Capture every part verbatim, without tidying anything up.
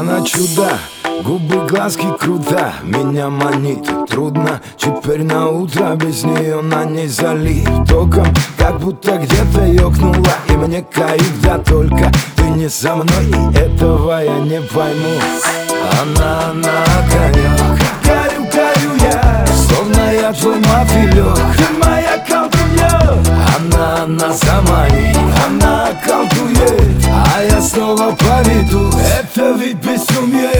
Она чудо, губы, глазки круто, меня манит трудно. Теперь на утро без нее на ней залит током, как будто где-то ёкнула. И мне кайф, да только ты не со мной, и этого я не пойму. Она на огонек, горю, горю я, словно я твой мотылёк. Ты моя колдунья. Она на заманит, она колдует, а я снова поведу. Это ведь безумие.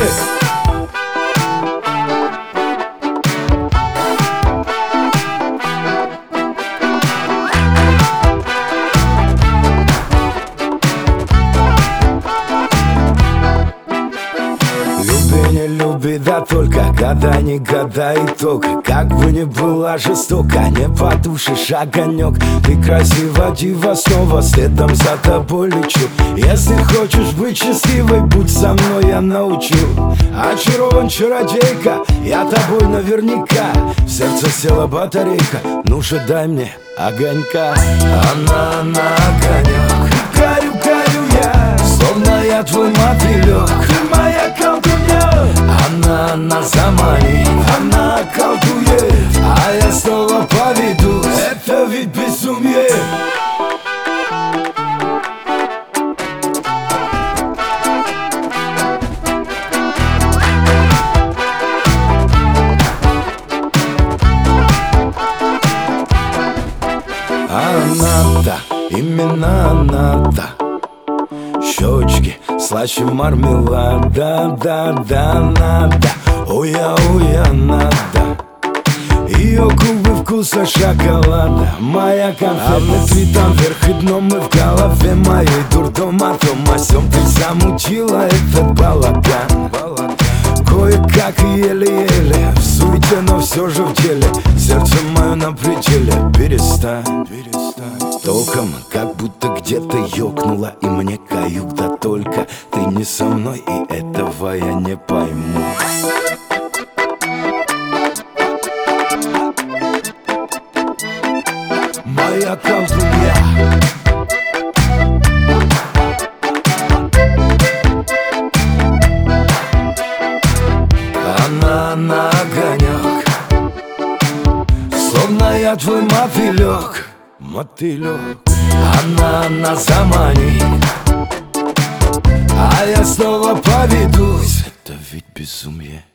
Люби, не люби, да только года, не года итог. Как бы ни была жестока, не потушишь огонек. Ты красива, дива, снова следом за тобой лечу. Если хочешь быть счастливой, будь со мной, я научу. Очарован чародейка, я тобой наверняка. В сердце села батарейка, ну же дай мне огонька. Она на огонек, горю, горю я, словно я твой мотылёк. Ты моя колдунья. Она на заманит, она колдует, а я снова поведу. Это ведь безумие. Она-то, именно она-то. Щечки слаще мармелада, да, да, надо. Уя, уя, надо. Ее губы вкуса шоколада, моя конфетная цветом вверх и дном. Мы в голове моей дурдом о том о сём. Ты замутила этот балаган. Кое-как и еле-еле, в суете, но все же в деле. Сердце мое на пределе, перестань, перестань. Толком, как будто где-то ёкнула, и мне каюк, да только ты не со мной, и этого я не пойму. Моя колдунья. Она на огонек, словно я твой мотылёк, мотылёк. Она на заманит, а я снова поведусь. Это ведь безумие.